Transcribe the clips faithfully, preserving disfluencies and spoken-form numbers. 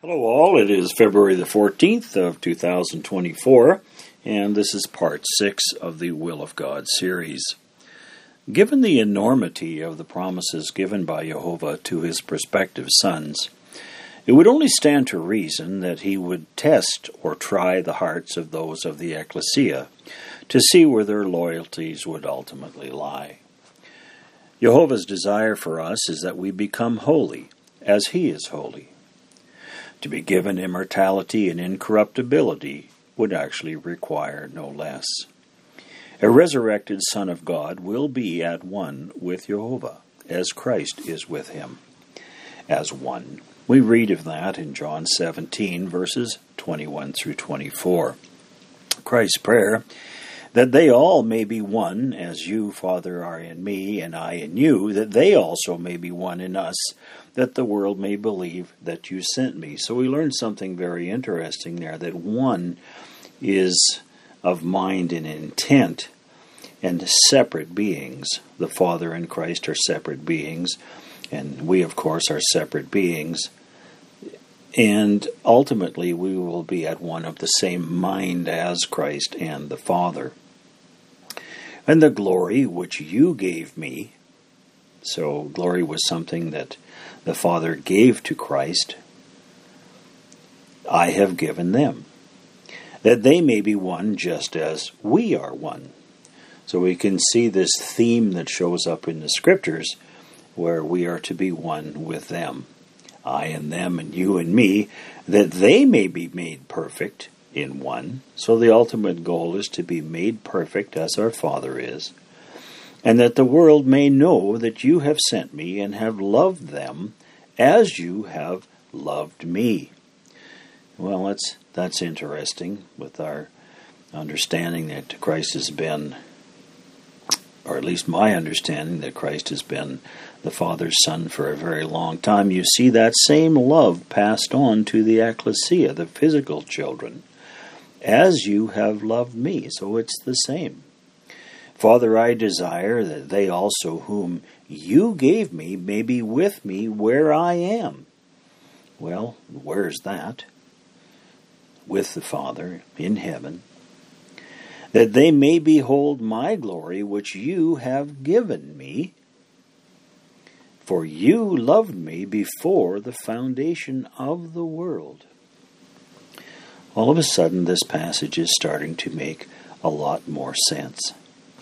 Hello all, it is February the fourteenth of two thousand twenty-four, and this is part six of the Will of God series. Given the enormity of the promises given by Jehovah to his prospective sons, it would only stand to reason that he would test or try the hearts of those of the ecclesia to see where their loyalties would ultimately lie. Jehovah's desire for us is that we become holy, as he is holy. To be given immortality and incorruptibility would actually require no less. A resurrected Son of God will be at one with Jehovah, as Christ is with him, as one. We read of that in John seventeen, verses twenty-one through twenty-four. Christ's prayer, that they all may be one, as you, Father, are in me, and I in you, that they also may be one in us, that the world may believe that you sent me. So we learned something very interesting there, that one is of mind and intent, and separate beings. The Father and Christ are separate beings, and we, of course, are separate beings. And ultimately, we will be at one of the same mind as Christ and the Father. And the glory which you gave me, so glory was something that the Father gave to Christ, I have given them, that they may be one just as we are one. So we can see this theme that shows up in the Scriptures, where we are to be one with them. I and them and you and me, that they may be made perfect in one. So the ultimate goal is to be made perfect as our Father is, and that the world may know that you have sent me and have loved them as you have loved me. Well, that's that's interesting with our understanding that Christ has been, or at least my understanding that Christ has been the Father's Son for a very long time. You see that same love passed on to the ecclesia, the physical children, as you have loved me. So it's the same. Father, I desire that they also whom you gave me may be with me where I am. Well, where's that? With the Father in heaven, that they may behold my glory which you have given me, for you loved me before the foundation of the world. All of a sudden, this passage is starting to make a lot more sense.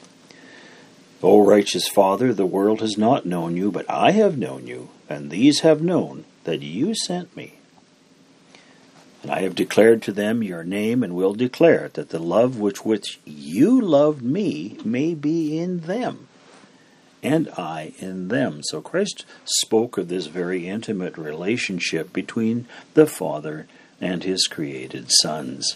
O righteous Father, the world has not known you, but I have known you, and these have known that you sent me. And I have declared to them your name, and will declare it, that the love which which you loved me may be in them, and I in them. So Christ spoke of this very intimate relationship between the Father and his created sons.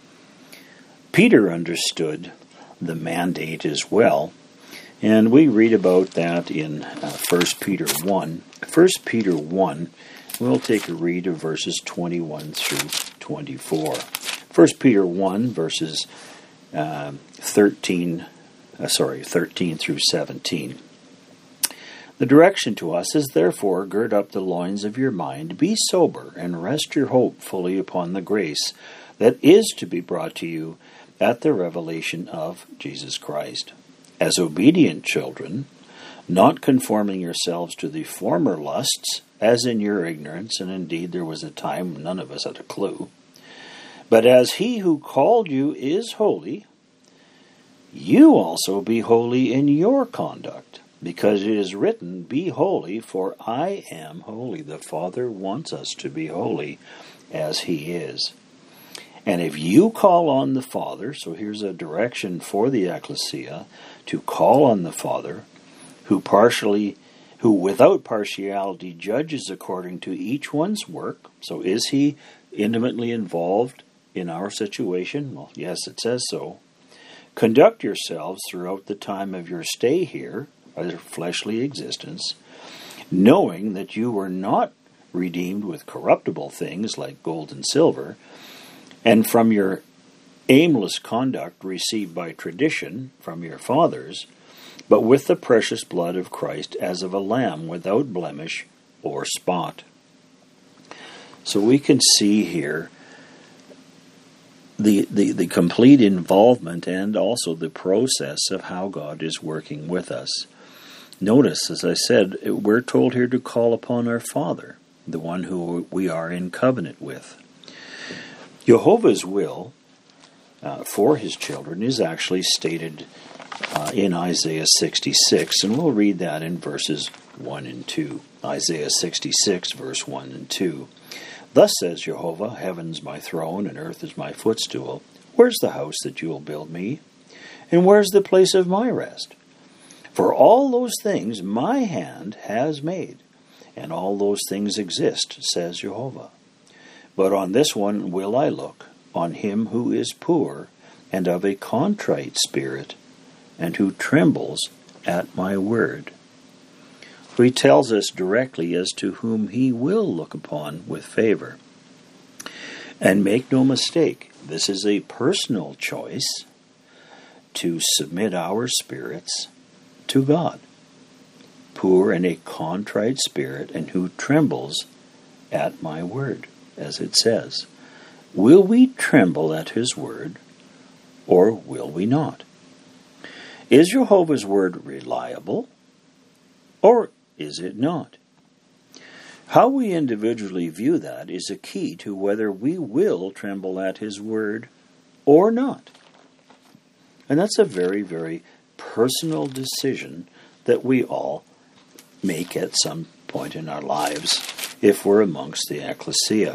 Peter understood the mandate as well, and we read about that in uh, First Peter one. First Peter one, we'll take a read of verses twenty-one through twenty-four. First Peter one, verses uh, thirteen, uh, sorry, thirteen through seventeen. The direction to us is, therefore, gird up the loins of your mind, be sober, and rest your hope fully upon the grace that is to be brought to you at the revelation of Jesus Christ. As obedient children, not conforming yourselves to the former lusts, as in your ignorance, and indeed there was a time none of us had a clue, but as he who called you is holy, you also be holy in your conduct, because it is written, be holy, for I am holy. The Father wants us to be holy as he is. And if you call on the Father, so here's a direction for the ecclesia, to call on the Father, who partially, who without partiality judges according to each one's work. So is he intimately involved in our situation? Well, yes, it says so. Conduct yourselves throughout the time of your stay here, our fleshly existence, knowing that you were not redeemed with corruptible things like gold and silver, and from your aimless conduct received by tradition from your fathers, but with the precious blood of Christ as of a lamb without blemish or spot. So we can see here the, the, the complete involvement and also the process of how God is working with us. Notice, as I said, we're told here to call upon our Father, the one who we are in covenant with. Jehovah's will uh, for his children is actually stated uh, in Isaiah sixty-six, and we'll read that in verses one and two. Isaiah sixty-six, verse one and two. Thus says Jehovah, heaven's my throne, and earth is my footstool. Where's the house that you will build me? And where's the place of my rest? For all those things my hand has made, and all those things exist, says Jehovah. But on this one will I look, on him who is poor, and of a contrite spirit, and who trembles at my word. So he tells us directly as to whom he will look upon with favor. And make no mistake, this is a personal choice to submit our spirits to God. Poor and a contrite spirit, and who trembles at my word, as it says. Will we tremble at his word, or will we not? Is Jehovah's word reliable, or is it not? How we individually view that is a key to whether we will tremble at his word or not. And that's a very, very personal decision that we all make at some point in our lives if we're amongst the ecclesia.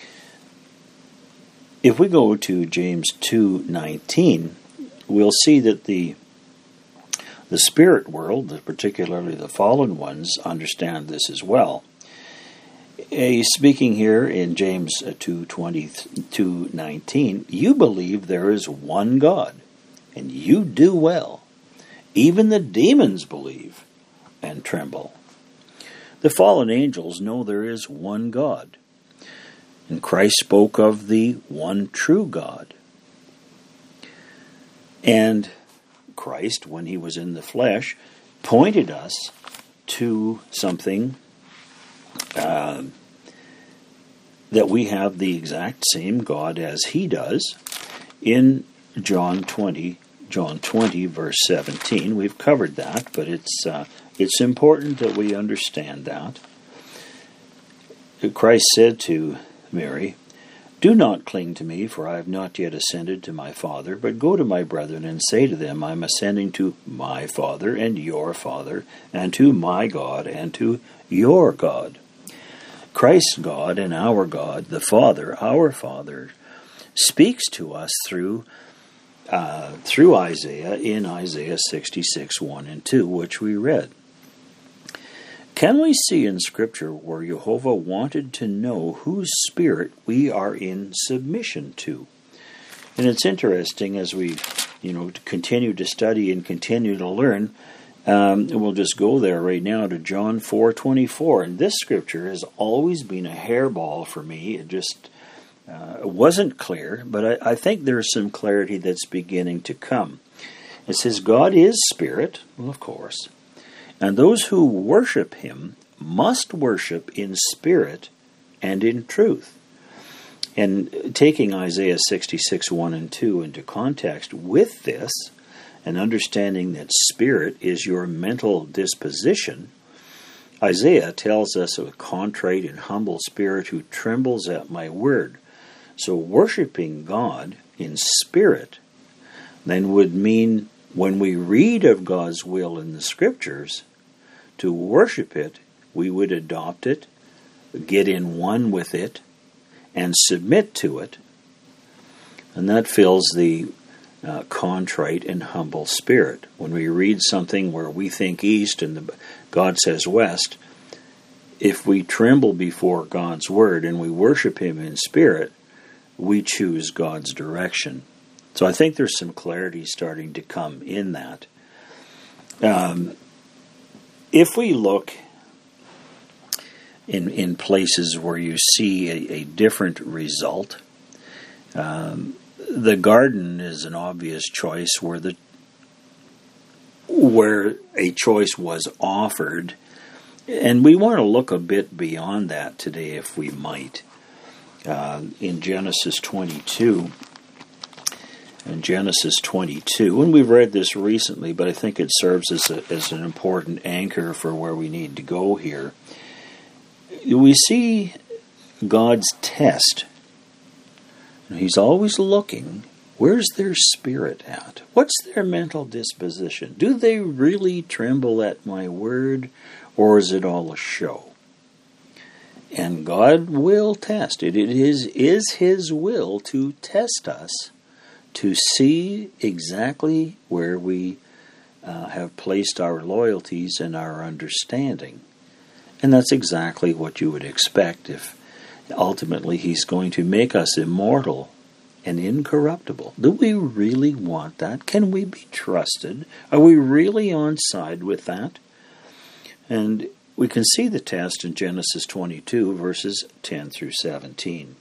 If we go to James two nineteen, we'll see that the the spirit world, particularly the fallen ones, understand this as well. He's speaking here in James two twenty-two nineteen, you believe there is one God, and you do well. Even the demons believe and tremble. The fallen angels know there is one God. And Christ spoke of the one true God. And Christ, when he was in the flesh, pointed us to something uh, that we have the exact same God as he does in John twenty, John twenty, verse seventeen. We've covered that, but it's uh, it's important that we understand that. Christ said to Mary, do not cling to me, for I have not yet ascended to my Father, but go to my brethren and say to them, I am ascending to my Father and your Father, and to my God and to your God. Christ's God and our God, the Father, our Father, speaks to us through uh, through Isaiah in Isaiah sixty-six, one and two, which we read. Can we see in Scripture where Jehovah wanted to know whose spirit we are in submission to? And it's interesting as we, you know, continue to study and continue to learn. Um, we'll just go there right now to John four twenty-four. And this Scripture has always been a hairball for me. It just uh, wasn't clear, but I, I think there's some clarity that's beginning to come. It says, God is spirit, well, of course. And those who worship him must worship in spirit and in truth. And taking Isaiah sixty-six, one and two into context with this, and understanding that spirit is your mental disposition, Isaiah tells us of a contrite and humble spirit who trembles at my word. So worshiping God in spirit then would mean when we read of God's will in the Scriptures, to worship it, we would adopt it, get in one with it, and submit to it. And that fills the uh, contrite and humble spirit. When we read something where we think east and the, God says west, if we tremble before God's word and we worship him in spirit, we choose God's direction. So I think there's some clarity starting to come in that. Um, if we look in in places where you see a, a different result, um, the garden is an obvious choice where the where a choice was offered, and we want to look a bit beyond that today, if we might. uh, in Genesis twenty-two. In Genesis twenty-two, and we've read this recently, but I think it serves as, a, as an important anchor for where we need to go here. We see God's test. He's always looking. Where's their spirit at? What's their mental disposition? Do they really tremble at my word, or is it all a show? And God will test it. It is, is His will to test us, to see exactly where we uh, have placed our loyalties and our understanding. And that's exactly what you would expect if ultimately He's going to make us immortal and incorruptible. Do we really want that? Can we be trusted? Are we really on side with that? And we can see the test in Genesis twenty-two, verses ten through seventeen.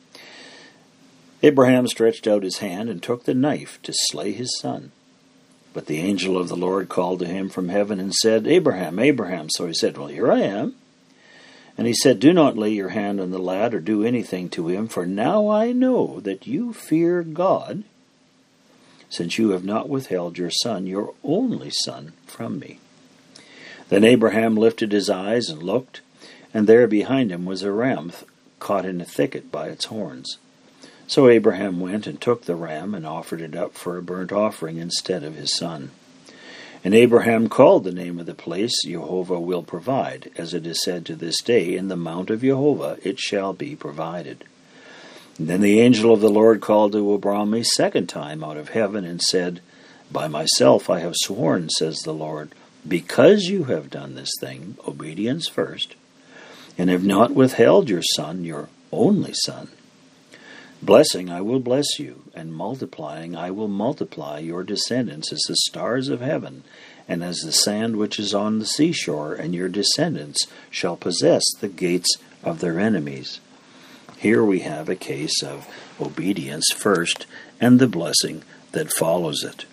Abraham stretched out his hand and took the knife to slay his son. But the angel of the Lord called to him from heaven and said, Abraham, Abraham. So he said, well, here I am. And he said, do not lay your hand on the lad or do anything to him, for now I know that you fear God, since you have not withheld your son, your only son, from me. Then Abraham lifted his eyes and looked, and there behind him was a ram caught in a thicket by its horns. So Abraham went and took the ram and offered it up for a burnt offering instead of his son. And Abraham called the name of the place, Jehovah will provide, as it is said to this day, in the mount of Jehovah it shall be provided. And then the angel of the Lord called to Abraham a second time out of heaven and said, By myself I have sworn, says the Lord, because you have done this thing, obedience first, and have not withheld your son, your only son. Blessing I will bless you, and multiplying I will multiply your descendants as the stars of heaven, and as the sand which is on the seashore, and your descendants shall possess the gates of their enemies. Here we have a case of obedience first, and the blessing that follows it.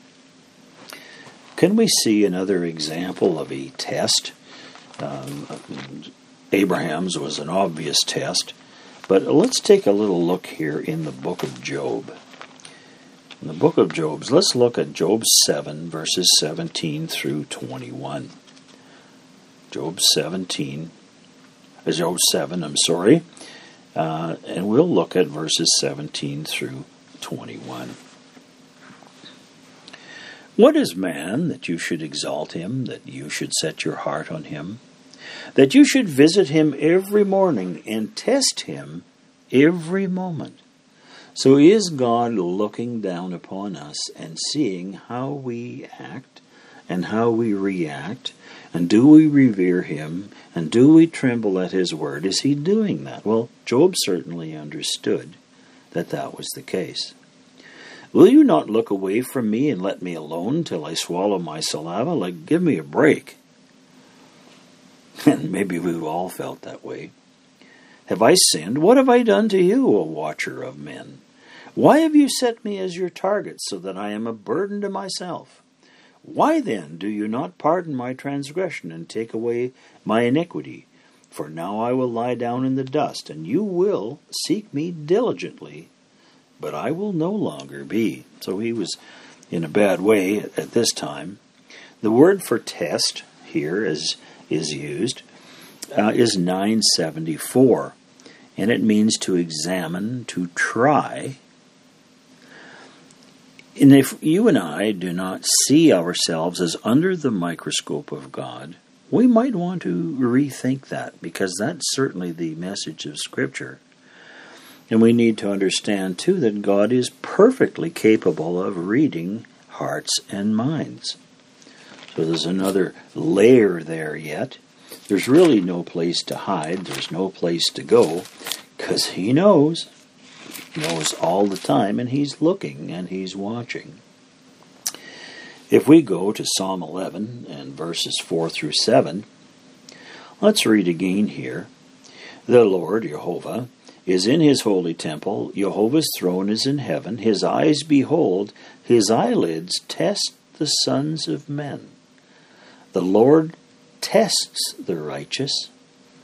Can we see another example of a test? Um, Abraham's was an obvious test. But let's take a little look here in the book of Job. In the book of Job, let's look at Job seven, verses seventeen through twenty-one. Job seventeen, Job seven, I'm sorry. Uh, and we'll look at verses seventeen through twenty-one. What is man that you should exalt him, that you should set your heart on him? That you should visit him every morning and test him every moment. So is God looking down upon us and seeing how we act and how we react? And do we revere him? And do we tremble at his word? Is he doing that? Well, Job certainly understood that that was the case. Will you not look away from me and let me alone till I swallow my saliva? Like, give me a break. And maybe we've all felt that way. Have I sinned? What have I done to you, O watcher of men? Why have you set me as your target, so that I am a burden to myself? Why then do you not pardon my transgression and take away my iniquity? For now I will lie down in the dust, and you will seek me diligently, but I will no longer be. So he was in a bad way at this time. The word for test here is is used, uh, is nine seventy-four. And it means to examine, to try. And if you and I do not see ourselves as under the microscope of God, we might want to rethink that, because that's certainly the message of Scripture. And we need to understand, too, that God is perfectly capable of reading hearts and minds. So there's another layer there yet. There's really no place to hide. There's no place to go, because he knows. He knows all the time, and he's looking, and he's watching. If we go to Psalm eleven and verses four through seven, let's read again here. The Lord, Jehovah, is in his holy temple. Jehovah's throne is in heaven. His eyes behold, his eyelids test the sons of men. The Lord tests the righteous,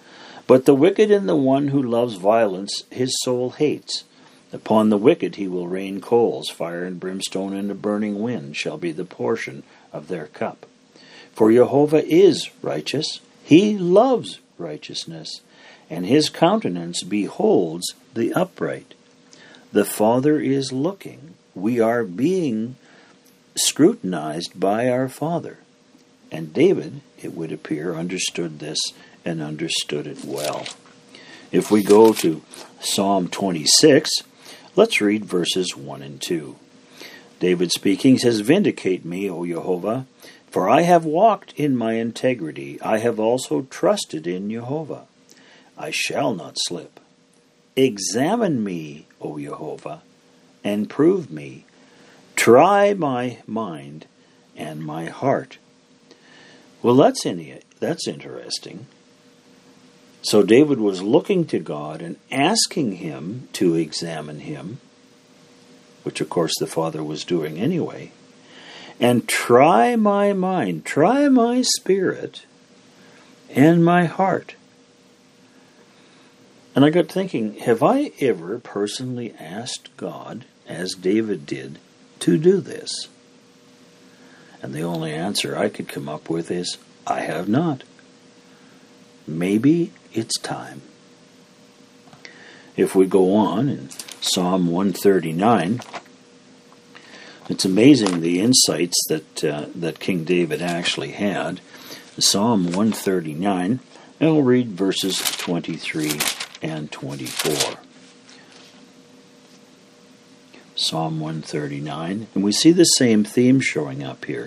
But the wicked and the one who loves violence his soul hates. Upon the wicked he will rain coals, fire and brimstone and a burning wind shall be the portion of their cup. For Jehovah is righteous, he loves righteousness, and his countenance beholds the upright. The Father is looking, we are being scrutinized by our Father. And David, it would appear, understood this and understood it well. If we go to Psalm twenty-six, let's read verses one and two. David speaking says, Vindicate me, O Jehovah, for I have walked in my integrity. I have also trusted in Jehovah. I shall not slip. Examine me, O Jehovah, and prove me. Try my mind and my heart. Well, that's in, that's interesting. So David was looking to God and asking him to examine him, which of course the Father was doing anyway, and try my mind, try my spirit and my heart. And I got thinking, have I ever personally asked God, as David did, to do this? And the only answer I could come up with is, I have not. Maybe it's time. If we go on in Psalm one thirty-nine, it's amazing the insights that uh, that King David actually had. Psalm one thirty-nine, and I'll read verses twenty-three and twenty-four. Psalm one thirty-nine, and we see the same theme showing up here.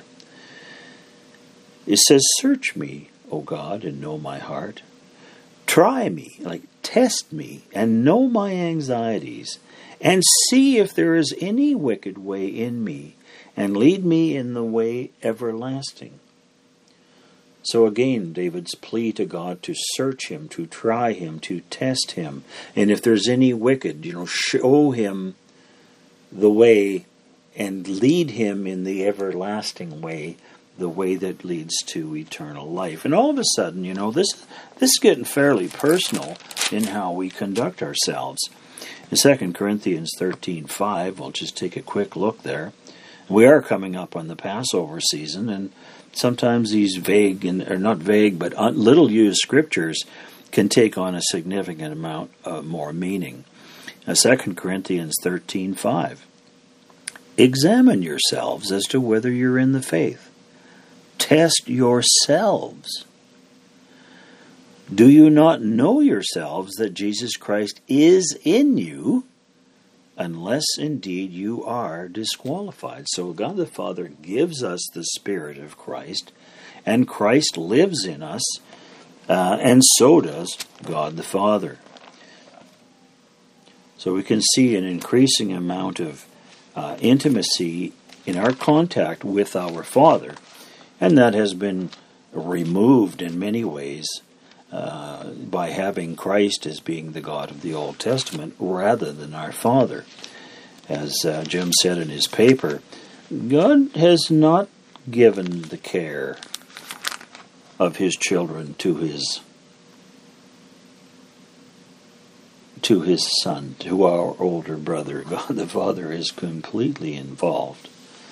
It says, Search me, O God, and know my heart. Try me, like test me, and know my anxieties, and see if there is any wicked way in me, and lead me in the way everlasting. So again, David's plea to God to search him, to try him, to test him, and if there's any wicked, you know, show him the way and lead him in the everlasting way, the way that leads to eternal life. And all of a sudden, you know, this this is getting fairly personal in how we conduct ourselves. In Second Corinthians thirteen five, we'll just take a quick look there. We are coming up on the Passover season, and sometimes these vague, and or not vague, but little used scriptures can take on a significant amount uh, more meaning. Now, Second Corinthians thirteen five. Examine yourselves as to whether you're in the faith. Test yourselves. Do you not know yourselves that Jesus Christ is in you, unless indeed you are disqualified? So God the Father gives us the Spirit of Christ, and Christ lives in us, uh, and so does God the Father. So we can see an increasing amount of uh, intimacy in our contact with our Father, and that has been removed in many ways uh, by having Christ as being the God of the Old Testament rather than our Father. As uh, Jim said in his paper, God has not given the care of his children to his to his son, to our older brother. God the Father is completely involved.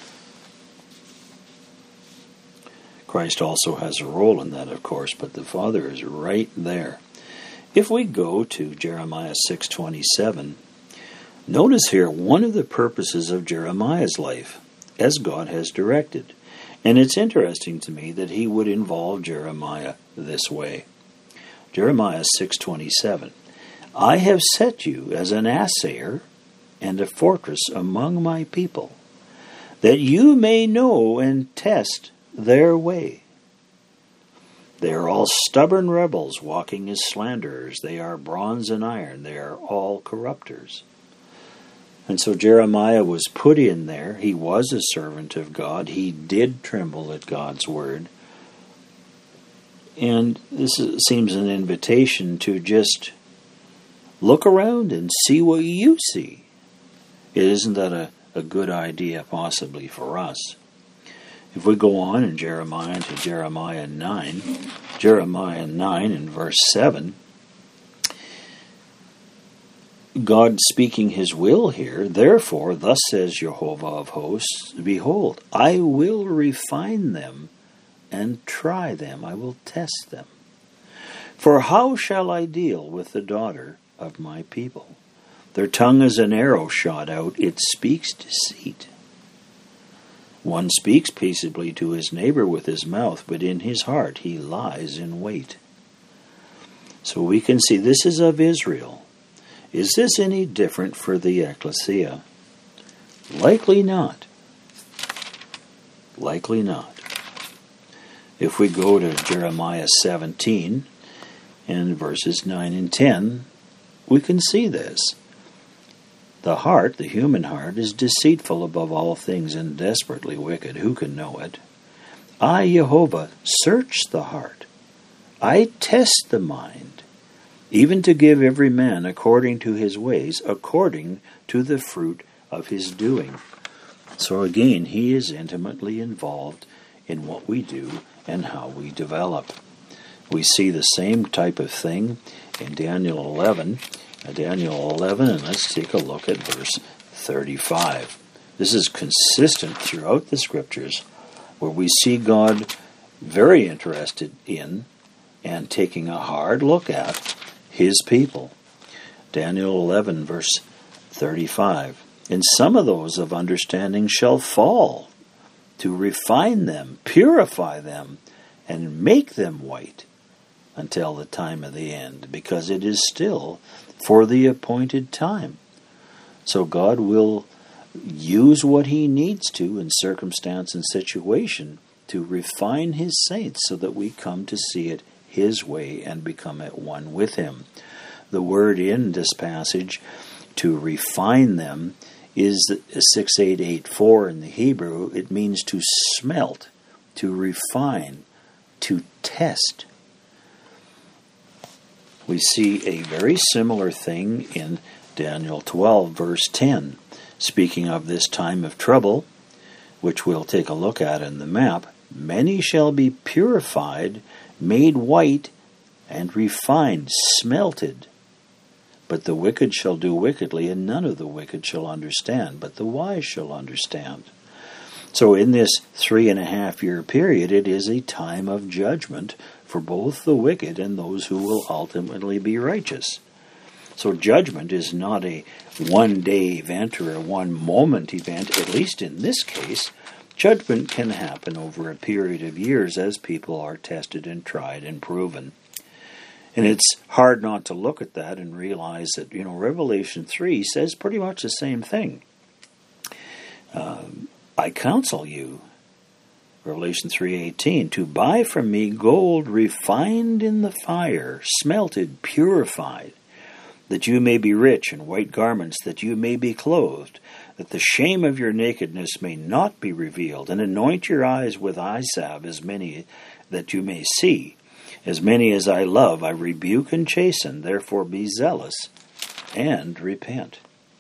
Christ also has a role in that, of course, but the Father is right there. If we go to Jeremiah six twenty-seven, notice here one of the purposes of Jeremiah's life, as God has directed. And it's interesting to me that he would involve Jeremiah this way. Jeremiah six twenty-seven, I have set you as an assayer and a fortress among my people, that you may know and test their way. They are all stubborn rebels, walking as slanderers. They are bronze and iron. They are all corrupters. And so Jeremiah was put in there. He was a servant of God. He did tremble at God's word. And this is, seems an invitation to just look around and see what you see. Isn't that a, a good idea possibly for us? If we go on in Jeremiah to Jeremiah nine, Jeremiah nine and verse seven, God speaking his will here. Therefore, thus says Jehovah of hosts, behold, I will refine them and try them. I will test them. For how shall I deal with the daughter of my people? Their tongue is an arrow shot out. It speaks deceit. One speaks peaceably to his neighbor with his mouth, but in his heart he lies in wait. So we can see this is of Israel. Is this any different for the ecclesia? Likely not. Likely not. If we go to Jeremiah seventeen and verses nine and ten, we can see this. The heart, the human heart, is deceitful above all things and desperately wicked. Who can know it? I, Jehovah, search the heart. I test the mind, even to give every man according to his ways, according to the fruit of his doing. So again, he is intimately involved in what we do and how we develop. We see the same type of thing in Daniel eleven. Daniel eleven, and let's take a look at verse thirty-five. This is consistent throughout the scriptures, where we see God very interested in and taking a hard look at his people. Daniel eleven, verse thirty-five. And some of those of understanding shall fall, to refine them, purify them, and make them white, until the time of the end, because it is still for the appointed time. So God will use what he needs to in circumstance and situation to refine his saints so that we come to see it his way and become at one with him. The word in this passage, to refine them, is six eight eight four in the Hebrew. It means to smelt, to refine, to test. We see a very similar thing in Daniel twelve, verse ten. Speaking of this time of trouble, which we'll take a look at in the map, many shall be purified, made white, and refined, smelted. But the wicked shall do wickedly, and none of the wicked shall understand, but the wise shall understand. So in this three and a half year period, it is a time of judgment for both the wicked and those who will ultimately be righteous. So judgment is not a one-day event or a one-moment event. At least in this case, judgment can happen over a period of years as people are tested and tried and proven. And it's hard not to look at that and realize that, you know, Revelation three says pretty much the same thing. Um, I counsel you, Revelation three eighteen, to buy from me gold refined in the fire, smelted, purified, that you may be rich, and white garments, that you may be clothed, that the shame of your nakedness may not be revealed, and anoint your eyes with eye salve, as many that you may see. As many as I love, I rebuke and chasten, therefore be zealous and repent.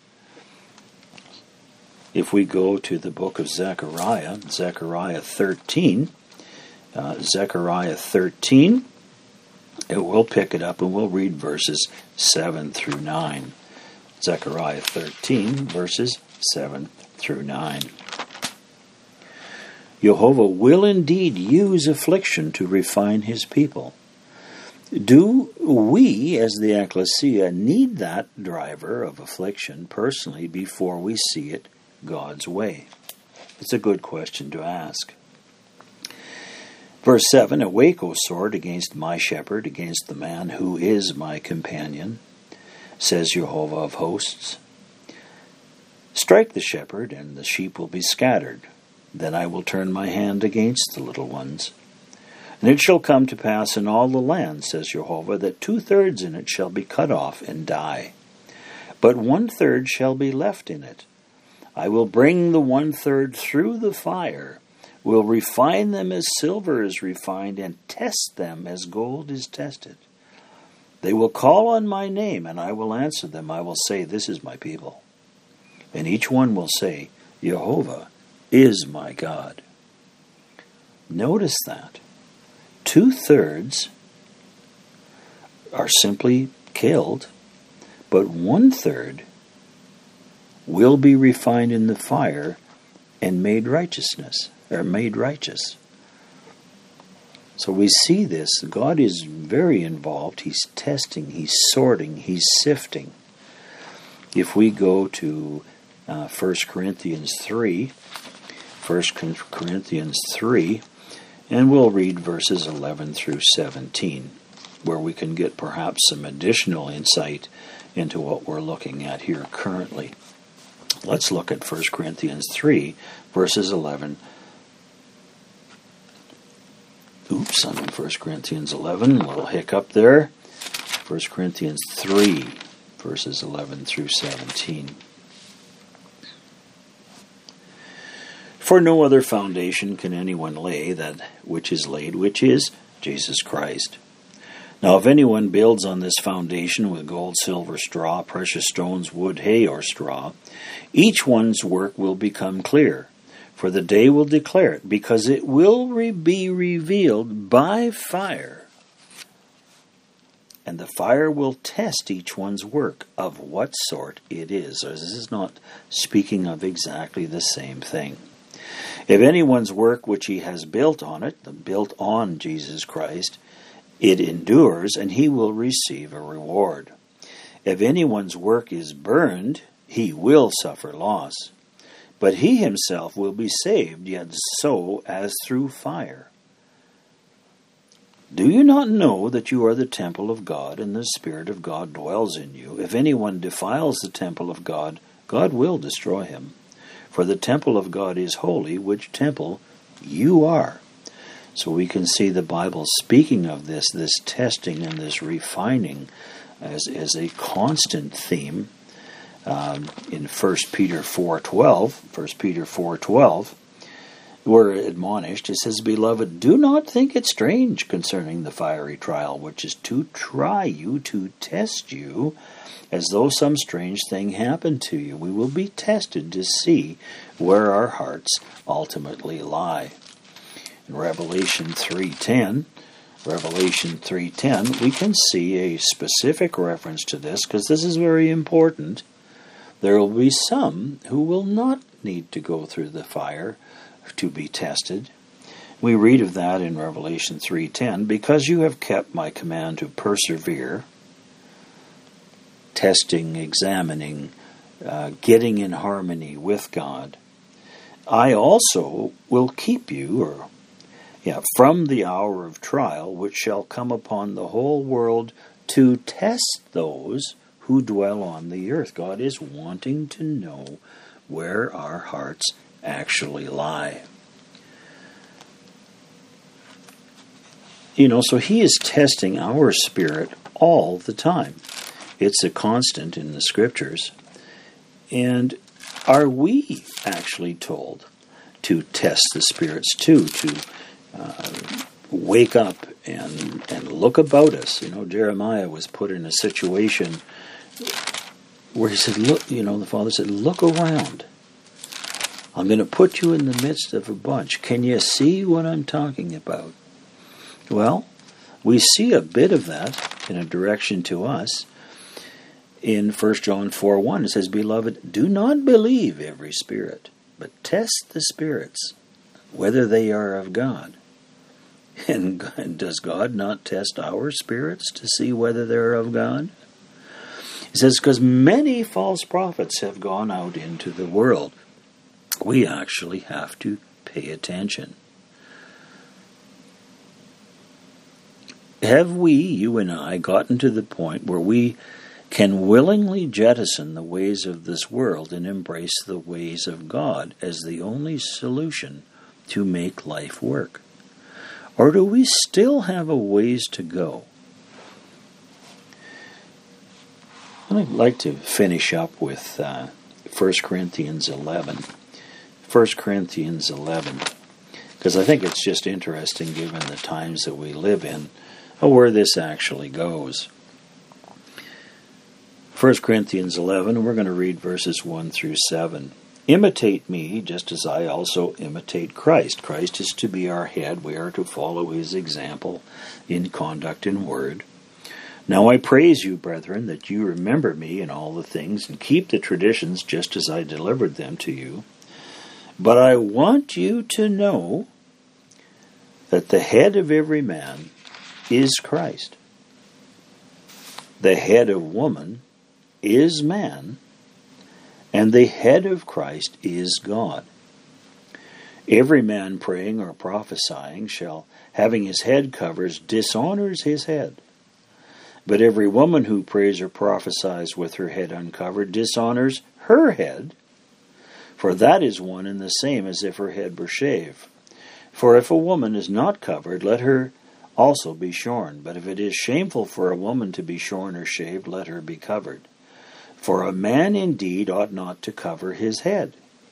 If we go to the book of Zechariah, Zechariah thirteen, uh, Zechariah thirteen, it will pick it up and we'll read verses seven through nine. Zechariah thirteen, verses seven through nine. Jehovah will indeed use affliction to refine his people. Do we, as the ecclesia, need that driver of affliction personally before we see it God's way? It's a good question to ask. Verse seven, awake, O sword, against my shepherd, against the man who is my companion, says Jehovah of hosts. Strike the shepherd, and the sheep will be scattered. Then I will turn my hand against the little ones. And it shall come to pass in all the land, says Jehovah, that two-thirds in it shall be cut off and die. But one-third shall be left in it. I will bring the one-third through the fire, will refine them as silver is refined, and test them as gold is tested. They will call on my name, and I will answer them. I will say, this is my people. And each one will say, Jehovah is my God. Notice that. Two-thirds are simply killed, but one-third will be refined in the fire and made righteousness, or made righteous. So we see this. God is very involved. He's testing, He's sorting, He's sifting. If we go to uh, First Corinthians three, First Corinthians three, and we'll read verses eleven through seventeen, where we can get perhaps some additional insight into what we're looking at here currently. Let's look at First Corinthians three, verses eleven. Oops, I'm in First Corinthians eleven, a little hiccup there. First Corinthians three, verses eleven through seventeen. For no other foundation can anyone lay that which is laid, which is Jesus Christ. Now if anyone builds on this foundation with gold, silver, straw, precious stones, wood, hay, or straw, each one's work will become clear, for the day will declare it, because it will re- be revealed by fire. And the fire will test each one's work of what sort it is. So this is not speaking of exactly the same thing. If anyone's work which he has built on it, built on Jesus Christ, it endures, and he will receive a reward. If anyone's work is burned, he will suffer loss. But he himself will be saved, yet so as through fire. Do you not know that you are the temple of God, and the Spirit of God dwells in you? If anyone defiles the temple of God, God will destroy him. For the temple of God is holy, which temple you are. So we can see the Bible speaking of this, this testing and this refining as, as a constant theme. Um, in First Peter four twelve, First Peter four twelve, we're admonished. It says, Beloved, do not think it strange concerning the fiery trial, which is to try you, to test you, as though some strange thing happened to you. We will be tested to see where our hearts ultimately lie. In Revelation three ten, Revelation three ten, we can see a specific reference to this, because this is very important. There will be some who will not need to go through the fire to be tested. We read of that in Revelation three ten, because you have kept my command to persevere, testing, examining, uh, getting in harmony with God, I also will keep you, or yeah, from the hour of trial, which shall come upon the whole world to test those who dwell on the earth. God is wanting to know where our hearts actually lie. You know, so He is testing our spirit all the time. It's a constant in the Scriptures. And are we actually told to test the spirits too, to uh, wake up and and look about us? You know, Jeremiah was put in a situation where he said, look, you know, the Father said, look around. I'm going to put you in the midst of a bunch. Can you see what I'm talking about? Well, we see a bit of that in a direction to us. In First John four one, it says, Beloved, do not believe every spirit, but test the spirits, whether they are of God. And does God not test our spirits to see whether they're of God? It says, because many false prophets have gone out into the world. We actually have to pay attention. Have we, you and I, gotten to the point where we can willingly jettison the ways of this world and embrace the ways of God as the only solution to make life work? Or do we still have a ways to go? I'd like to finish up with uh, First Corinthians eleven. First Corinthians eleven, because I think it's just interesting, given the times that we live in, where this actually goes. First Corinthians eleven, we're going to read verses one through seven. Imitate me, just as I also imitate Christ. Christ is to be our head. We are to follow His example in conduct and word. Now I praise you, brethren, that you remember me in all the things and keep the traditions just as I delivered them to you. But I want you to know that the head of every man is Christ. The head of woman is man, and the head of Christ is God. Every man praying or prophesying shall, having his head covers, dishonors his head. But every woman who prays or prophesies with her head uncovered dishonors her head, for that is one and the same as if her head were shaved. For if a woman is not covered, let her also be shorn. But if it is shameful for a woman to be shorn or shaved, let her be covered. For a man indeed ought not to cover his head.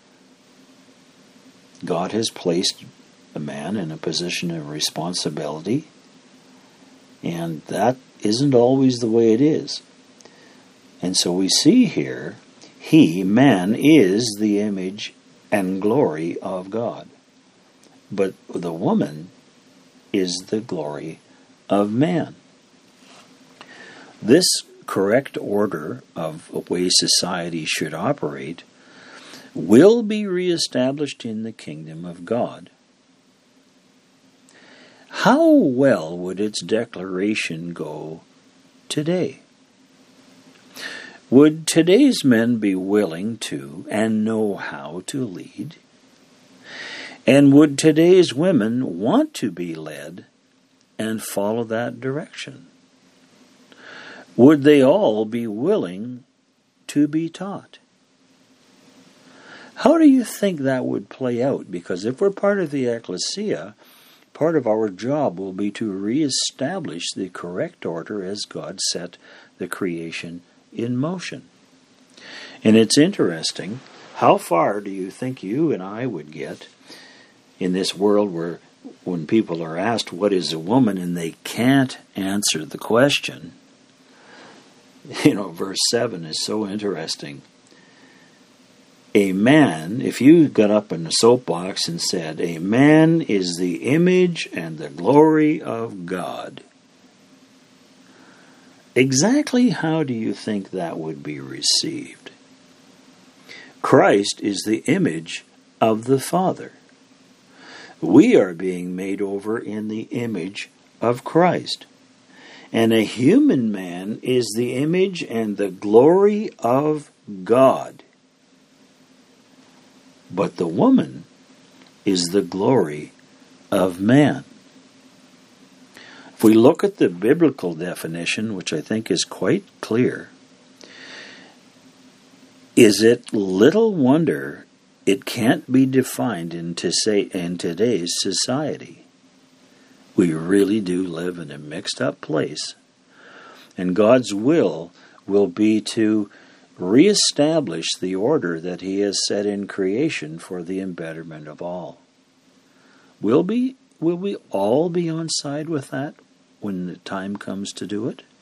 God has placed a man in a position of responsibility, and that isn't always the way it is. And so we see here, he, man, is the image and glory of God. But the woman is the glory of man. This correct order of the way society should operate will be reestablished in the kingdom of God. How well would its declaration go today? Would today's men be willing to and know how to lead? And would today's women want to be led and follow that direction? Would they all be willing to be taught? How do you think that would play out? Because if we're part of the ecclesia, part of our job will be to reestablish the correct order as God set the creation in motion. And it's interesting, how far do you think you and I would get in this world where when people are asked what is a woman and they can't answer the question? You know, verse seven is so interesting. A man, if you got up in a soapbox and said, a man is the image and the glory of God, exactly how do you think that would be received? Christ is the image of the Father. We are being made over in the image of Christ. And a human man is the image and the glory of God. But the woman is the glory of man. If we look at the biblical definition, which I think is quite clear, is it little wonder it can't be defined in, to say, in today's society? We really do live in a mixed up place. And God's will will be to reestablish the order that He has set in creation for the betterment of all. Will be will we all be on side with that when the time comes to do it?